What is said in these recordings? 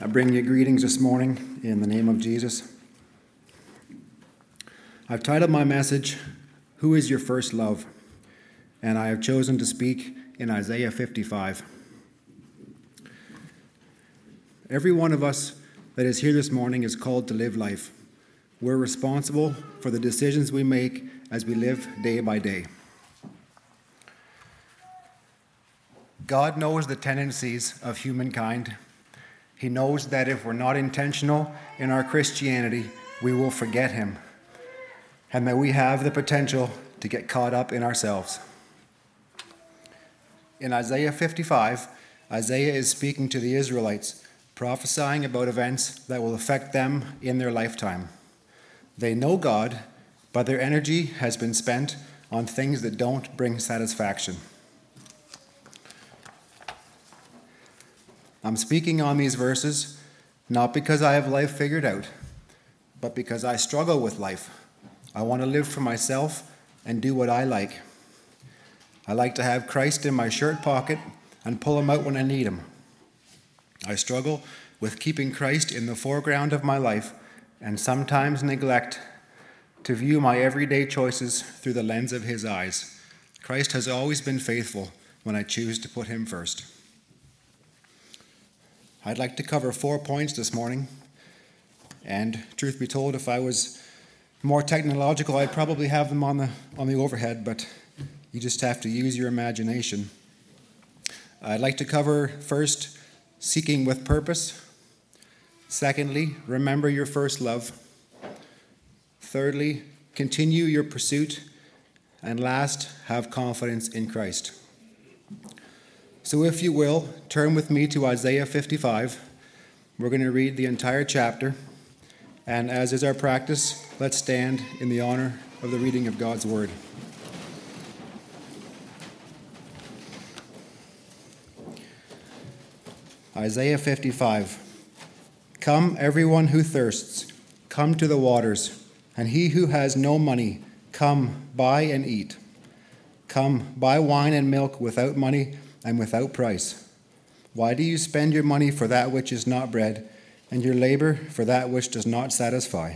I bring you greetings this morning in the name of Jesus. I've titled my message, Who is Your First Love? And I have chosen to speak in Isaiah 55. Every one of us that is here this morning is called to live life. We're responsible for the decisions we make as we live day by day. God knows the tendencies of humankind. He knows that if we're not intentional in our Christianity, we will forget Him, and that we have the potential to get caught up in ourselves. In Isaiah 55, Isaiah is speaking to the Israelites, prophesying about events that will affect them in their lifetime. They know God, but their energy has been spent on things that don't bring satisfaction. I'm speaking on these verses not because I have life figured out, but because I struggle with life. I want to live for myself and do what I like. I like to have Christ in my shirt pocket and pull Him out when I need Him. I struggle with keeping Christ in the foreground of my life and sometimes neglect to view my everyday choices through the lens of His eyes. Christ has always been faithful when I choose to put Him first. I'd like to cover 4 points this morning, and truth be told, if I was more technological, I'd probably have them on the overhead, but you just have to use your imagination. I'd like to cover first, seeking with purpose. Secondly, remember your first love. Thirdly, continue your pursuit. And last, have confidence in Christ. So if you will, turn with me to Isaiah 55. We're going to read the entire chapter. And as is our practice, let's stand in the honor of the reading of God's Word. Isaiah 55. Come, everyone who thirsts, come to the waters, and he who has no money, come, buy and eat. Come, buy wine and milk without money and without price. Why do you spend your money for that which is not bread, and your labor for that which does not satisfy?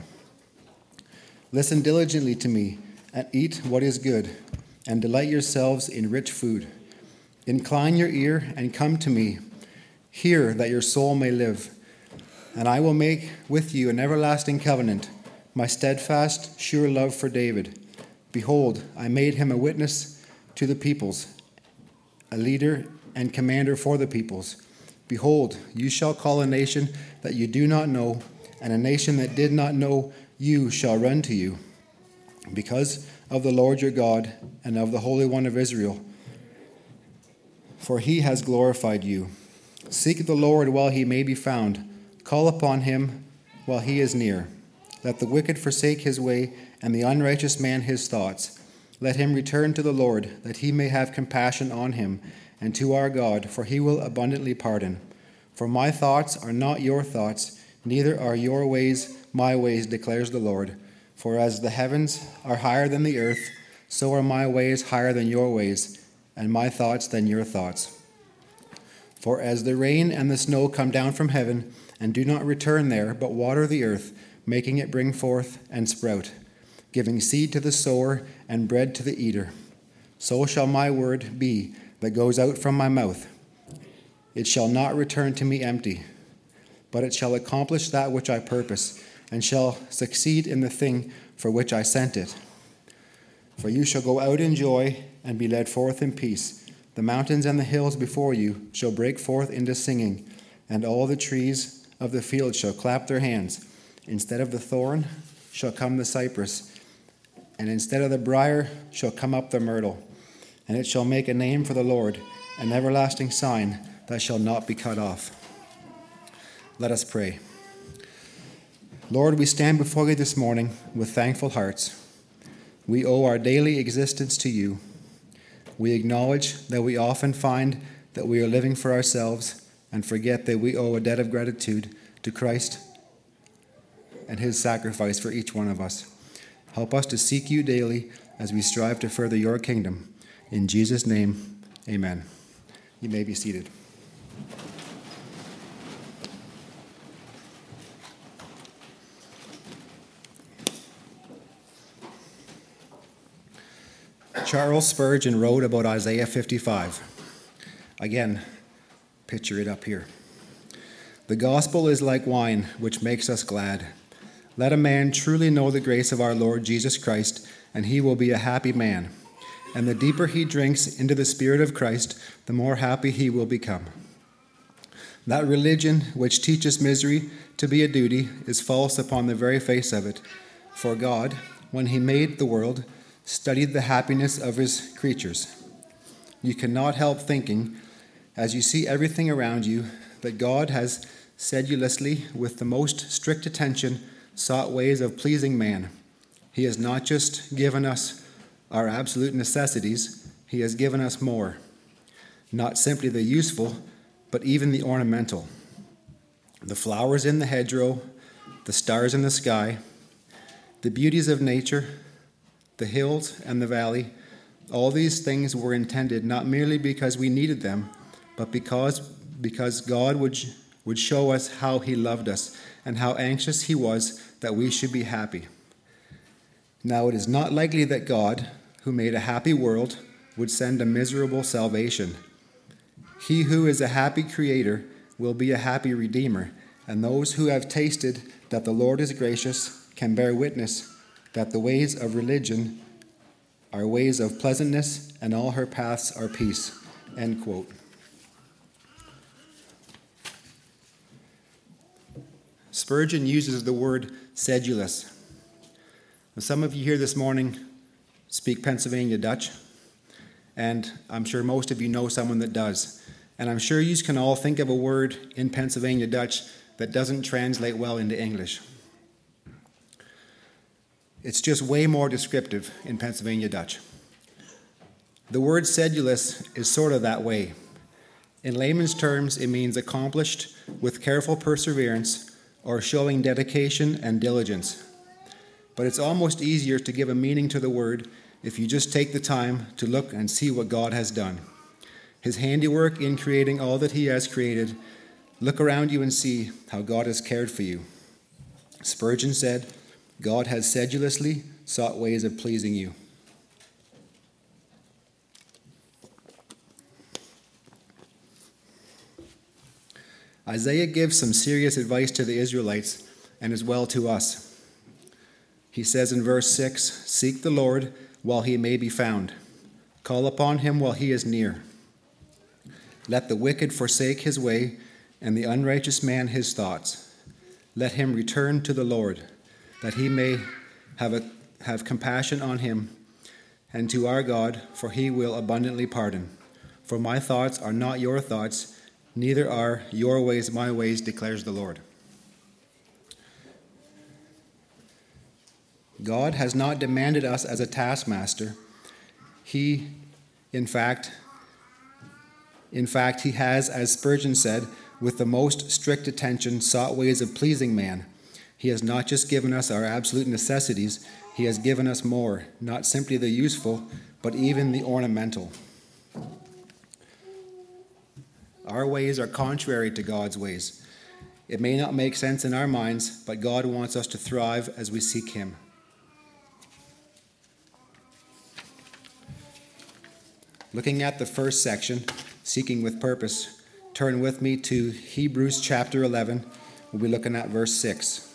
Listen diligently to me, and eat what is good, and delight yourselves in rich food. Incline your ear and come to me. Hear that your soul may live. And I will make with you an everlasting covenant, my steadfast, sure love for David. Behold, I made him a witness to the peoples, a leader and commander for the peoples. Behold, you shall call a nation that you do not know, and a nation that did not know you shall run to you, because of the Lord your God and of the Holy One of Israel. For He has glorified you. Seek the Lord while He may be found. Call upon Him while He is near. Let the wicked forsake his way, and the unrighteous man his thoughts. Let him return to the Lord, that He may have compassion on him, and to our God, for He will abundantly pardon. For my thoughts are not your thoughts, neither are your ways my ways, declares the Lord. For as the heavens are higher than the earth, so are my ways higher than your ways, and my thoughts than your thoughts. For as the rain and the snow come down from heaven, and do not return there, but water the earth, making it bring forth and sprout, giving seed to the sower and bread to the eater, so shall my word be that goes out from my mouth. It shall not return to me empty, but it shall accomplish that which I purpose, and shall succeed in the thing for which I sent it. For you shall go out in joy and be led forth in peace. The mountains and the hills before you shall break forth into singing, and all the trees of the field shall clap their hands. Instead of the thorn shall come the cypress, and instead of the briar shall come up the myrtle. And it shall make a name for the Lord, an everlasting sign that shall not be cut off. Let us pray. Lord, we stand before you this morning with thankful hearts. We owe our daily existence to you. We acknowledge that we often find that we are living for ourselves and forget that we owe a debt of gratitude to Christ and His sacrifice for each one of us. Help us to seek you daily as we strive to further your kingdom. In Jesus' name, amen. You may be seated. Charles Spurgeon wrote about Isaiah 55. Again, picture it up here. The gospel is like wine, which makes us glad. Let a man truly know the grace of our Lord Jesus Christ, and he will be a happy man. And the deeper he drinks into the Spirit of Christ, the more happy he will become. That religion which teaches misery to be a duty is false upon the very face of it. For God, when he made the world, studied the happiness of his creatures. You cannot help thinking, as you see everything around you, that God has sedulously, with the most strict attention, sought ways of pleasing man. He has not just given us our absolute necessities, he has given us more. Not simply the useful, but even the ornamental. The flowers in the hedgerow, the stars in the sky, the beauties of nature, the hills and the valley, all these things were intended not merely because we needed them, but because God would show us how he loved us and how anxious he was that we should be happy. Now it is not likely that God, who made a happy world, would send a miserable salvation. He who is a happy creator will be a happy redeemer, and those who have tasted that the Lord is gracious can bear witness that the ways of religion are ways of pleasantness, and all her paths are peace. End quote. Spurgeon uses the word sedulous. Now, some of you here this morning speak Pennsylvania Dutch, and I'm sure most of you know someone that does. And I'm sure you can all think of a word in Pennsylvania Dutch that doesn't translate well into English. It's just way more descriptive in Pennsylvania Dutch. The word sedulous is sort of that way. In layman's terms, it means accomplished with careful perseverance or showing dedication and diligence. But it's almost easier to give a meaning to the word if you just take the time to look and see what God has done. His handiwork in creating all that he has created. Look around you and see how God has cared for you. Spurgeon said, God has sedulously sought ways of pleasing you. Isaiah gives some serious advice to the Israelites and as well to us. He says in verse 6, "Seek the Lord while he may be found. Call upon him while he is near. Let the wicked forsake his way, and the unrighteous man his thoughts. Let him return to the Lord, that he may have compassion on him, and to our God, for he will abundantly pardon. For my thoughts are not your thoughts, neither are your ways my ways, declares the Lord." God has not demanded us as a taskmaster. He, in fact, he has, as Spurgeon said, with the most strict attention sought ways of pleasing man. He has not just given us our absolute necessities, he has given us more, not simply the useful, but even the ornamental. Our ways are contrary to God's ways. It may not make sense in our minds, but God wants us to thrive as we seek him. Looking at the first section, Seeking with Purpose, turn with me to Hebrews chapter 11. We'll be looking at verse 6.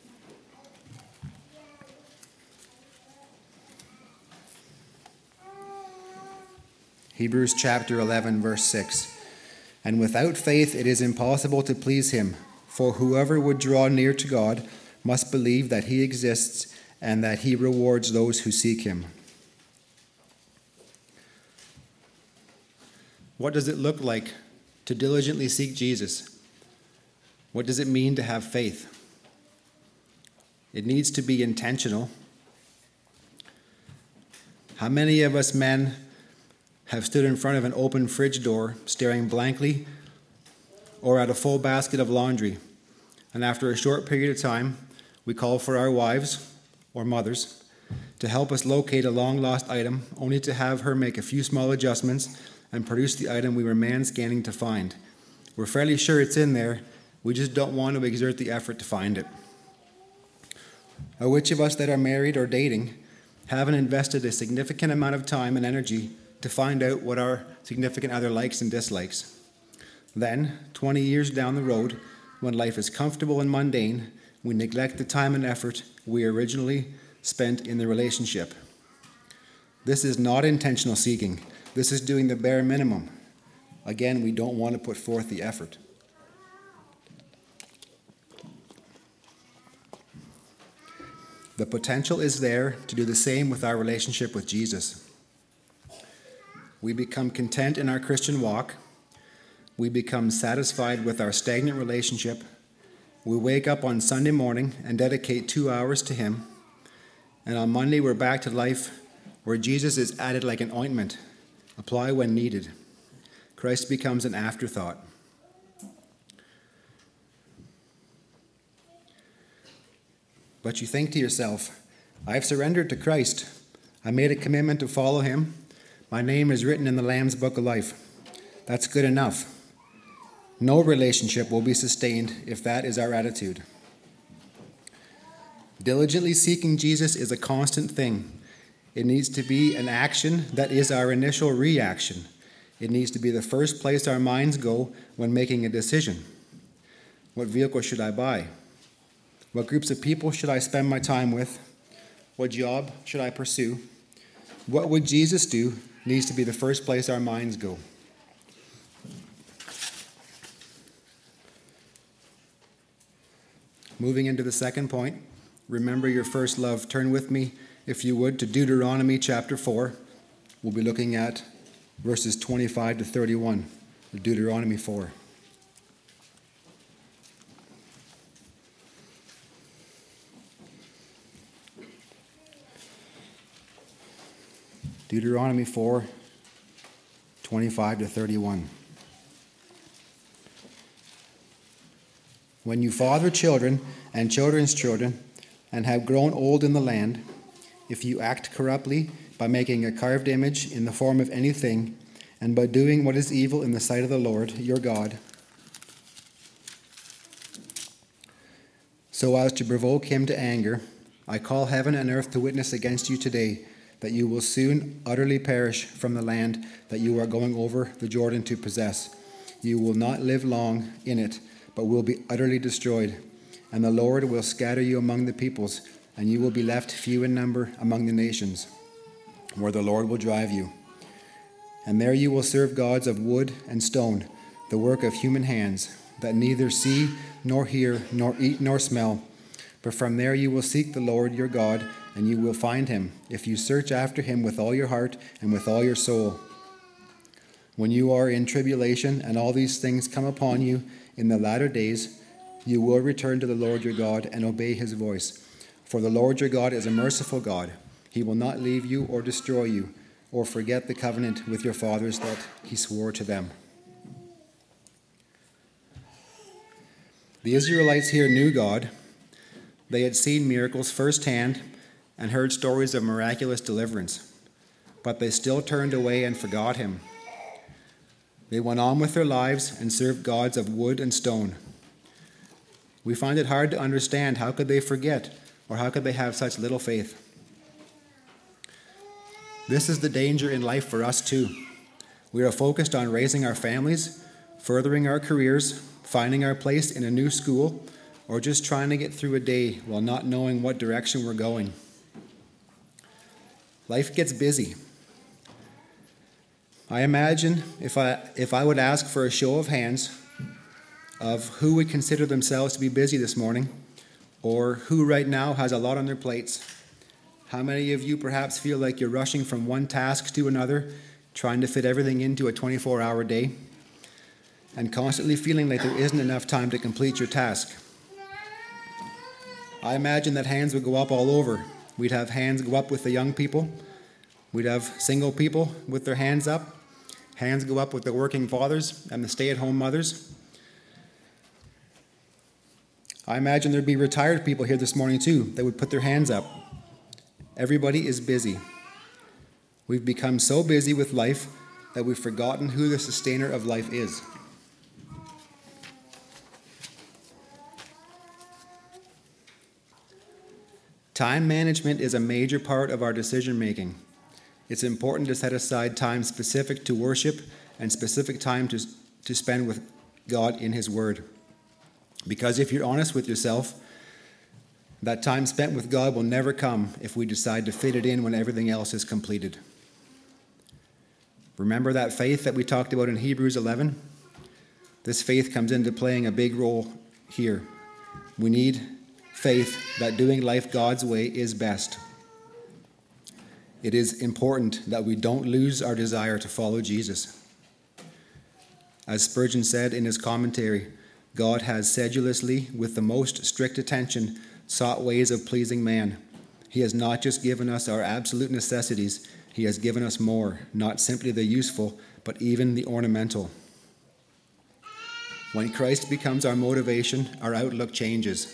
Hebrews chapter 11, verse 6. "And without faith it is impossible to please him, for whoever would draw near to God must believe that he exists and that he rewards those who seek him." What does it look like to diligently seek Jesus? What does it mean to have faith? It needs to be intentional. How many of us men have stood in front of an open fridge door, staring blankly, or at a full basket of laundry, and after a short period of time, we call for our wives or mothers to help us locate a long-lost item, only to have her make a few small adjustments and produce the item we were man-scanning to find. We're fairly sure it's in there, we just don't want to exert the effort to find it. Or which of us that are married or dating haven't invested a significant amount of time and energy to find out what our significant other likes and dislikes. Then, 20 years down the road, when life is comfortable and mundane, we neglect the time and effort we originally spent in the relationship. This is not intentional seeking. This is doing the bare minimum. Again, we don't want to put forth the effort. The potential is there to do the same with our relationship with Jesus. We become content in our Christian walk. We become satisfied with our stagnant relationship. We wake up on Sunday morning and dedicate 2 hours to Him. And on Monday, we're back to life where Jesus is added like an ointment, apply when needed. Christ becomes an afterthought. But you think to yourself, I've surrendered to Christ. I made a commitment to follow Him. My name is written in the Lamb's Book of Life. That's good enough. No relationship will be sustained if that is our attitude. Diligently seeking Jesus is a constant thing. It needs to be an action that is our initial reaction. It needs to be the first place our minds go when making a decision. What vehicle should I buy? What groups of people should I spend my time with? What job should I pursue? What would Jesus do needs to be the first place our minds go. Moving into the second point, remember your first love. Turn with me, if you would, to Deuteronomy chapter 4. We'll be looking at verses 25 to 31, Deuteronomy 4. Deuteronomy 4, 25 to 31. When you father children and children's children and have grown old in the land, if you act corruptly by making a carved image in the form of anything, and by doing what is evil in the sight of the Lord your God, so as to provoke him to anger, I call heaven and earth to witness against you today that you will soon utterly perish from the land that you are going over the Jordan to possess. You will not live long in it, but will be utterly destroyed. And the Lord will scatter you among the peoples, and you will be left few in number among the nations, where the Lord will drive you. And there you will serve gods of wood and stone, the work of human hands, that neither see, nor hear, nor eat, nor smell. But from there you will seek the Lord your God, and you will find him, if you search after him with all your heart and with all your soul. When you are in tribulation, and all these things come upon you in the latter days, you will return to the Lord your God and obey his voice. For the Lord your God is a merciful God. He will not leave you or destroy you, or forget the covenant with your fathers that he swore to them. The Israelites here knew God. They had seen miracles firsthand and heard stories of miraculous deliverance, but they still turned away and forgot him. They went on with their lives and served gods of wood and stone. We find it hard to understand how could they forget, or how could they have such little faith. This is the danger in life for us too. We are focused on raising our families, furthering our careers, finding our place in a new school, or just trying to get through a day while not knowing what direction we're going. Life gets busy. I imagine if I would ask for a show of hands of who would consider themselves to be busy this morning, or who right now has a lot on their plates. How many of you perhaps feel like you're rushing from one task to another, trying to fit everything into a 24-hour day, and constantly feeling like there isn't enough time to complete your task? I imagine that hands would go up all over. We'd have hands go up with the young people. We'd have single people with their hands up. Hands go up with the working fathers and the stay-at-home mothers. I imagine there'd be retired people here this morning too that would put their hands up. Everybody is busy. We've become so busy with life that we've forgotten who the sustainer of life is. Time management is a major part of our decision making. It's important to set aside time specific to worship and specific time to spend with God in His Word. Because if you're honest with yourself, that time spent with God will never come if we decide to fit it in when everything else is completed. Remember that faith that we talked about in Hebrews 11? This faith comes into playing a big role here. We need faith that doing life God's way is best. It is important that we don't lose our desire to follow Jesus. As Spurgeon said in his commentary, God has sedulously, with the most strict attention, sought ways of pleasing man. He has not just given us our absolute necessities, He has given us more, not simply the useful, but even the ornamental. When Christ becomes our motivation, our outlook changes.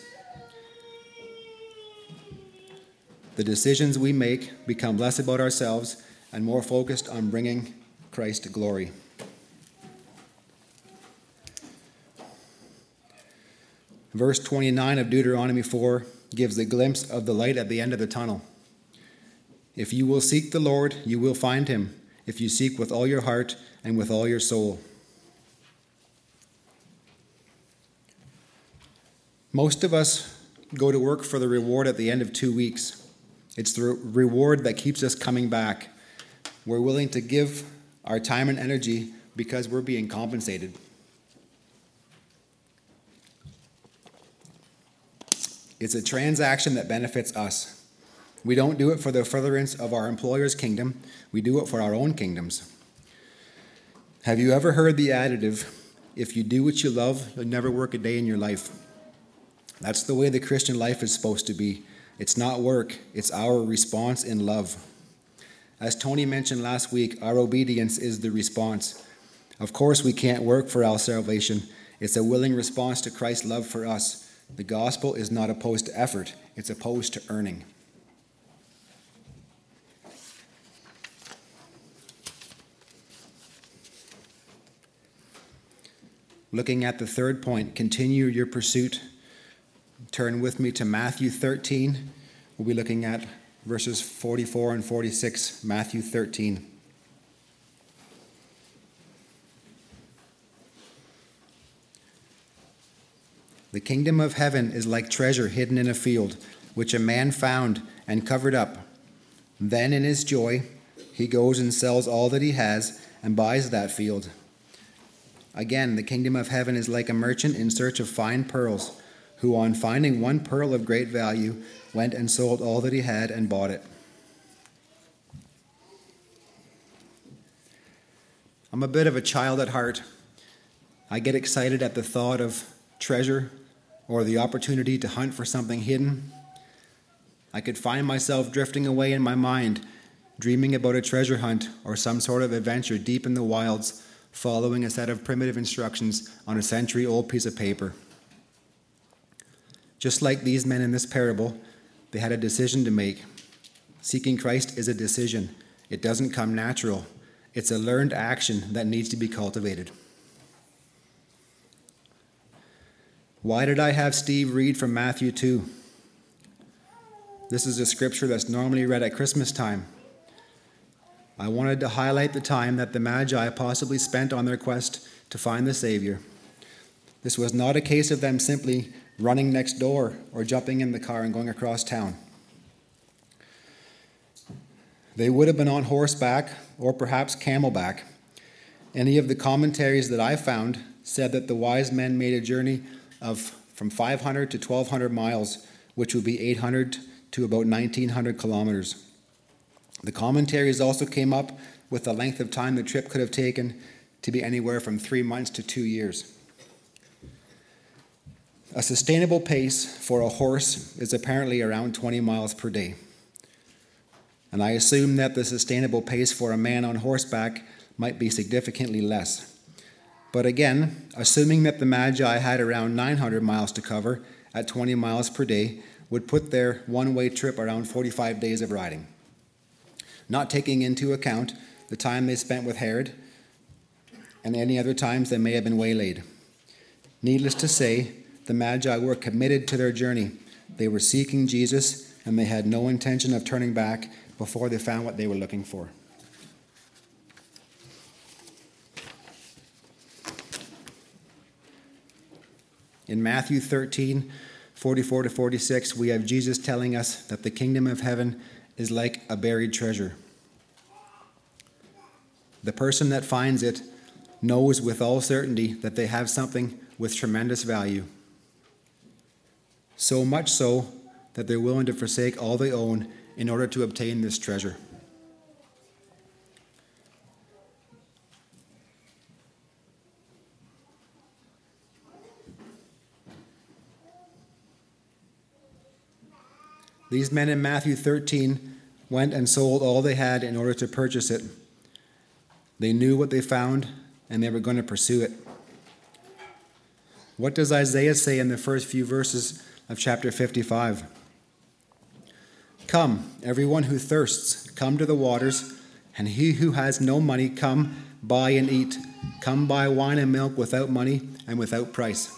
The decisions we make become less about ourselves and more focused on bringing Christ glory. Verse 29 of Deuteronomy 4 gives a glimpse of the light at the end of the tunnel. If you will seek the Lord, you will find Him, if you seek with all your heart and with all your soul. Most of us go to work for the reward at the end of 2 weeks. It's the reward that keeps us coming back. We're willing to give our time and energy because we're being compensated. It's a transaction that benefits us. We don't do it for the furtherance of our employer's kingdom. We do it for our own kingdoms. Have you ever heard the adage, if you do what you love, you'll never work a day in your life? That's the way the Christian life is supposed to be. It's not work, it's our response in love. As Tony mentioned last week, our obedience is the response. Of course, we can't work for our salvation. It's a willing response to Christ's love for us. The gospel is not opposed to effort, it's opposed to earning. Looking at the third point, continue your pursuit. Turn with me to Matthew 13. We'll be looking at verses 44 and 46, Matthew 13. The kingdom of heaven is like treasure hidden in a field, which a man found and covered up. Then in his joy, he goes and sells all that he has and buys that field. Again, the kingdom of heaven is like a merchant in search of fine pearls, who on finding one pearl of great value, went and sold all that he had and bought it. I'm a bit of a child at heart. I get excited at the thought of treasure or the opportunity to hunt for something hidden. I could find myself drifting away in my mind, dreaming about a treasure hunt or some sort of adventure deep in the wilds, following a set of primitive instructions on a century-old piece of paper. Just like these men in this parable, they had a decision to make. Seeking Christ is a decision. It doesn't come natural. It's a learned action that needs to be cultivated. Why did I have Steve read from Matthew 2? This is a scripture that's normally read at Christmas time. I wanted to highlight the time that the Magi possibly spent on their quest to find the Savior. This was not a case of them simply running next door or jumping in the car and going across town. They would have been on horseback or perhaps camelback. Any of the commentaries that I found said that the wise men made a journey of from 500 to 1,200 miles, which would be 800 to about 1,900 kilometers. The commentaries also came up with the length of time the trip could have taken to be anywhere from 3 months to 2 years. A sustainable pace for a horse is apparently around 20 miles per day. And I assume that the sustainable pace for a man on horseback might be significantly less. But again, assuming that the Magi had around 900 miles to cover at 20 miles per day would put their one-way trip around 45 days of riding. Not taking into account the time they spent with Herod and any other times they may have been waylaid. Needless to say, the Magi were committed to their journey. They were seeking Jesus, and they had no intention of turning back before they found what they were looking for. In Matthew 13:44-46, we have Jesus telling us that the kingdom of heaven is like a buried treasure. The person that finds it knows with all certainty that they have something with tremendous value. So much so that they're willing to forsake all they own in order to obtain this treasure. These men in Matthew 13 went and sold all they had in order to purchase it. They knew what they found, and they were going to pursue it. What does Isaiah say in the first few verses of chapter 55? Come, everyone who thirsts, come to the waters, and he who has no money, come, buy and eat. Come buy wine and milk without money and without price.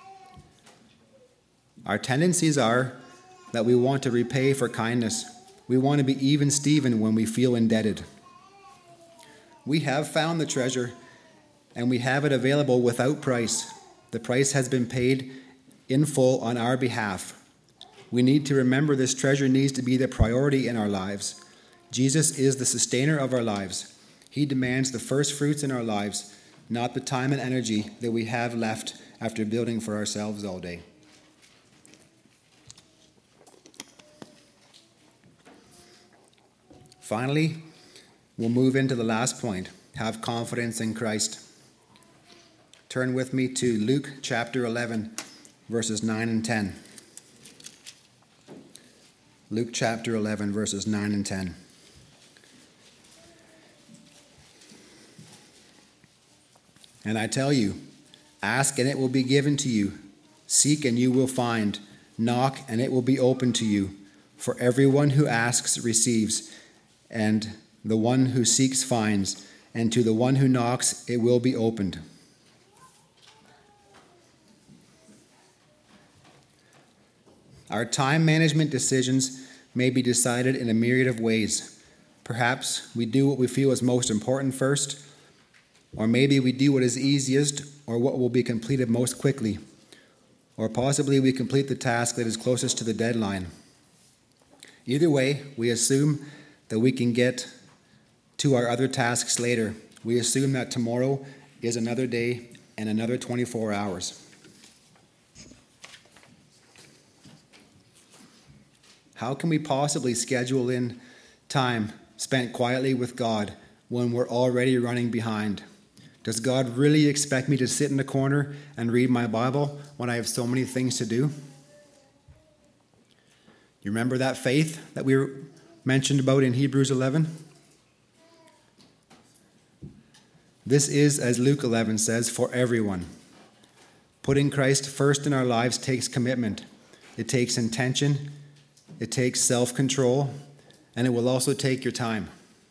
Our tendencies are that we want to repay for kindness. We want to be even Steven when we feel indebted. We have found the treasure, and we have it available without price. The price has been paid in full on our behalf. We need to remember this treasure needs to be the priority in our lives. Jesus is the sustainer of our lives. He demands the first fruits in our lives, not the time and energy that we have left after building for ourselves all day. Finally, we'll move into the last point. Have confidence in Christ. Turn with me to Luke chapter 11, verses 9 and 10. Luke chapter 11, verses 9 and 10. And I tell you, ask and it will be given to you. Seek and you will find. Knock and it will be opened to you. For everyone who asks receives, and the one who seeks finds, and to the one who knocks it will be opened. Our time management decisions may be decided in a myriad of ways. Perhaps we do what we feel is most important first, or maybe we do what is easiest or what will be completed most quickly, or possibly we complete the task that is closest to the deadline. Either way, we assume that we can get to our other tasks later. We assume that tomorrow is another day and another 24 hours. How can we possibly schedule in time spent quietly with God when we're already running behind? Does God really expect me to sit in the corner and read my Bible when I have so many things to do? You remember that faith that we mentioned about in Hebrews 11? This is, as Luke 11 says, for everyone. Putting Christ first in our lives takes commitment. It takes intention. It takes self-control. And it will also take your time.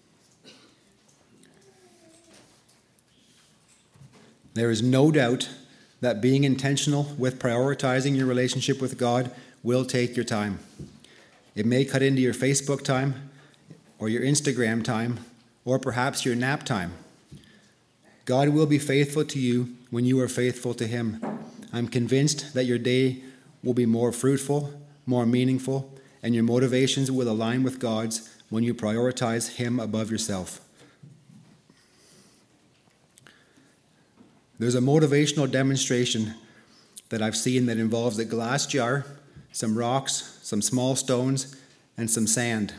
There is no doubt that being intentional with prioritizing your relationship with God will take your time. It may cut into your Facebook time, or your Instagram time, or perhaps your nap time. God will be faithful to you when you are faithful to Him. I'm convinced that your day will be more fruitful, more meaningful, and your motivations will align with God's when you prioritize Him above yourself. There's a motivational demonstration that I've seen that involves a glass jar, some rocks, some small stones, and some sand.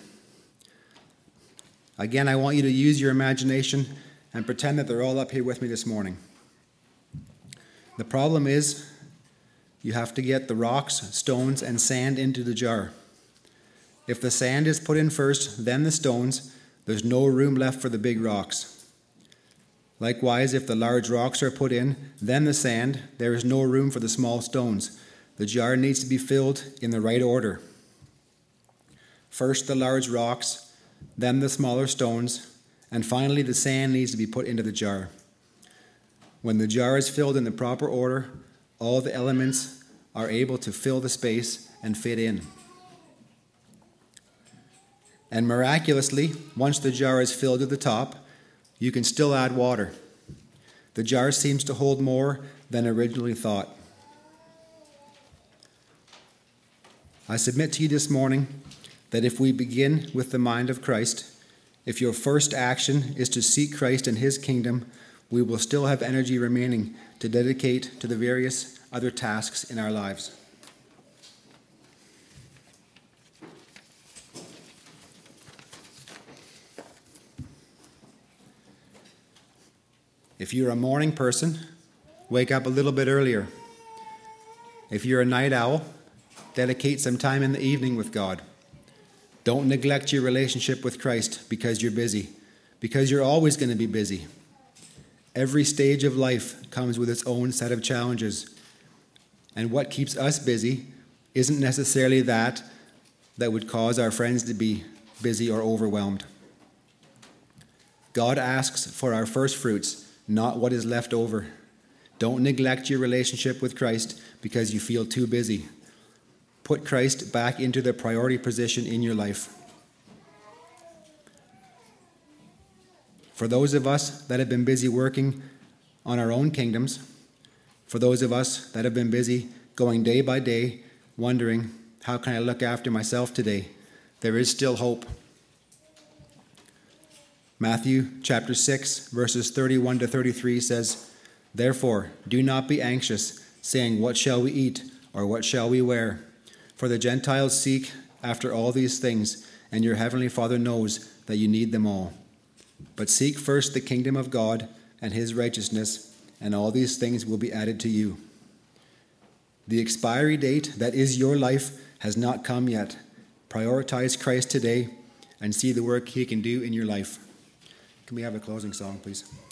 Again, I want you to use your imagination and pretend that they're all up here with me this morning. The problem is you have to get the rocks, stones, and sand into the jar. If the sand is put in first, then the stones, there's no room left for the big rocks. Likewise, if the large rocks are put in, then the sand, there is no room for the small stones. The jar needs to be filled in the right order. First the large rocks, then the smaller stones, and finally the sand needs to be put into the jar. When the jar is filled in the proper order, all the elements are able to fill the space and fit in. And miraculously, once the jar is filled to the top, you can still add water. The jar seems to hold more than originally thought. I submit to you this morning that if we begin with the mind of Christ, if your first action is to seek Christ and his kingdom, we will still have energy remaining to dedicate to the various other tasks in our lives. If you're a morning person, wake up a little bit earlier. If you're a night owl, dedicate some time in the evening with God. Don't neglect your relationship with Christ because you're busy, because you're always going to be busy. Every stage of life comes with its own set of challenges. And what keeps us busy isn't necessarily that would cause our friends to be busy or overwhelmed. God asks for our first fruits, not what is left over. Don't neglect your relationship with Christ because you feel too busy. Put Christ back into the priority position in your life. For those of us that have been busy working on our own kingdoms, for those of us that have been busy going day by day, wondering, how can I look after myself today? There is still hope. Matthew chapter 6, verses 31 to 33 says, "Therefore, do not be anxious, saying, 'What shall we eat?' or 'What shall we wear?' For the Gentiles seek after all these things, and your heavenly Father knows that you need them all. But seek first the kingdom of God and his righteousness, and all these things will be added to you." The expiry date that is your life has not come yet. Prioritize Christ today and see the work he can do in your life. Can we have a closing song, please?